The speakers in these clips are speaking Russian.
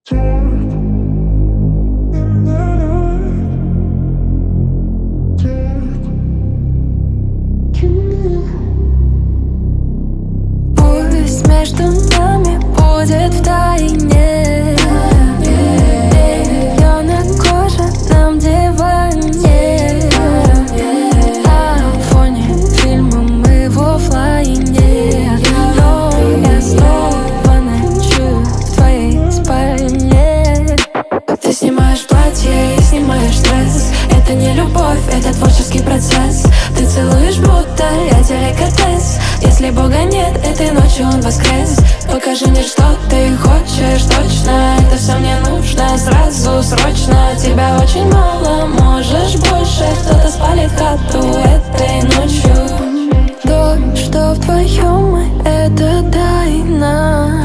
Пусть между нами будет втайне белье на кожаном диване, на фоне фильма мы в оффлайне. Но я снова ночую в твоей спальне. Ты снимаешь платье и снимаешь стресс. Это не любовь, это творческий процесс. Ты целуешь, будто я деликатес. Если Бога нет, этой ночью он воскрес. Покажи мне, что ты хочешь точно. Это все мне нужно сразу, срочно. Тебя очень мало, можешь больше. Кто-то спалит хату этой ночью. То, что вдвоем, это тайна.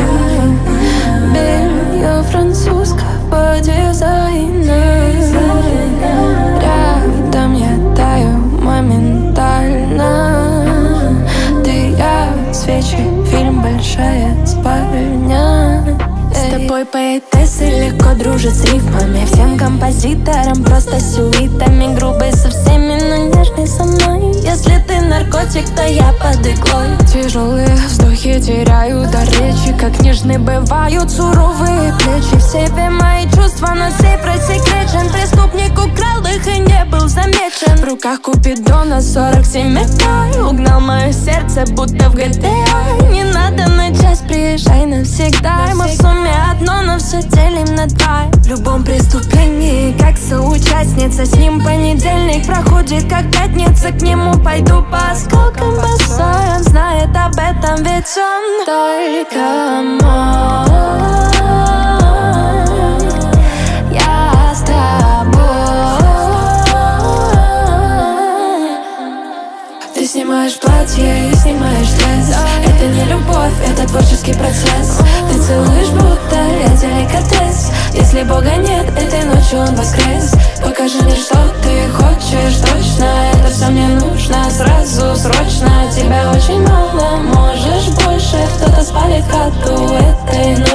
Белье французского дизайна. Рядом я таю моментально. Ты, я, свечи, фильм «Большая спальня». С тобой поэтессы легко дружат с рифмами. Всем композиторам просто сюитами. Грубый со всеми, но нежный со мной. Если ты наркотик, то я под иглой. Тяжелые вздохи теряют до речи. Как нежны бывают суровые плечи. В себе мои чувства, но сейф рассекречен. Преступник украл их и не был замечен. В руках Купидона 47 металл. Угнал мое сердце, будто в GTA. Не надо на час, приезжай навсегда. Мы в сумме одно, но все делим на два. В любом преступлении, как соучастница. С ним понедельник проходит, как пятница. К нему пойду по осколкам босой. Он знает об этом, ведь он только мой. Я с тобой. Ты снимаешь платье и снимаешь стресс. Это не любовь, это творческий процесс. Ты целуешь, будто я деликатес. Если Бога нет, этой ночью он воскрес. Покажи мне, что ты хочешь точно. Это все мне нужно сразу, срочно. Тебя очень мало, можешь больше. Кто-то спалит хату этой ночью.